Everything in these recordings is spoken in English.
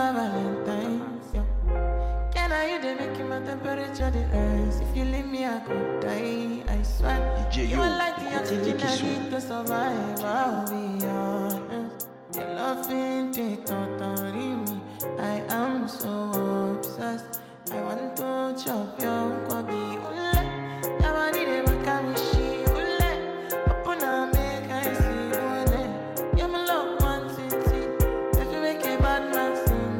my Valentine's. Yeah. Can I you they making my temperature the rise? If you leave me, I could die. I swear. DJ You Yo, are like the oxygen I Kisu. need to survive. I'll be honest. Your loving take totally me. I am so obsessed. I want to chop your kwabi. Ule, your body they make me she. Ule, open up make I see. Ule, you're my love one city. If you make a bad man sing,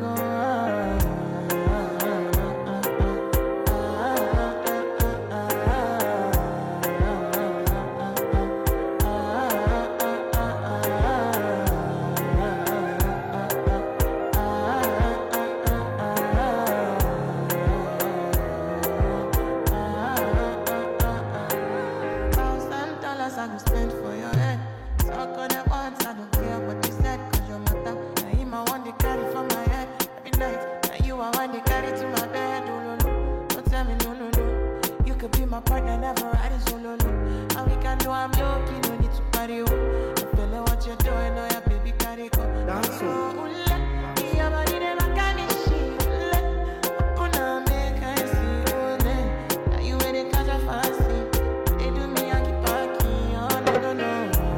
$1,000 I go spend for your head. Suck on that once, I don't care what they said. Cause your matter, now him I want to carry for my head. Every night, now you I want to carry to my bed. Oh, no, no, don't tell me no, no, no. You could be my partner, never riding solo, no. And we can do, I'm low-key, no need to party, oh. I feel like what you're doing, oh yeah, baby, carry go. Dance, oh. Oh, ule, your body, they make me shit. Ule, open up, make I see, ule. Now you ain't the catch a fancy. They do me, I keep packing, oh, no, no, no.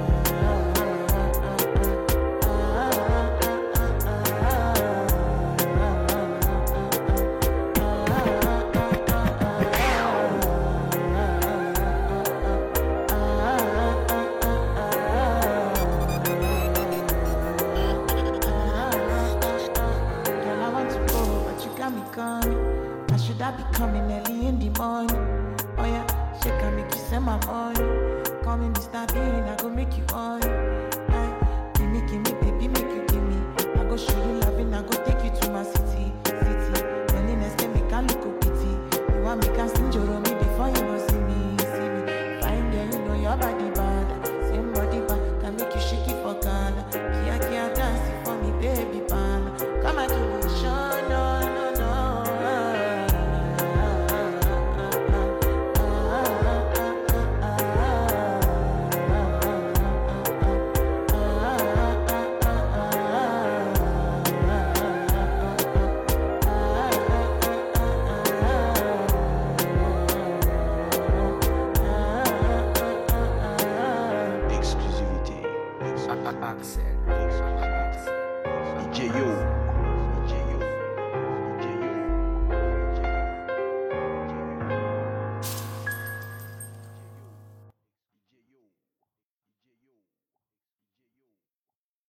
Girl, I want to go, but you got me coming. I should I be coming early in the morning? Oh yeah, she can make you send my money. Call me Mr. Bean, I go make you on.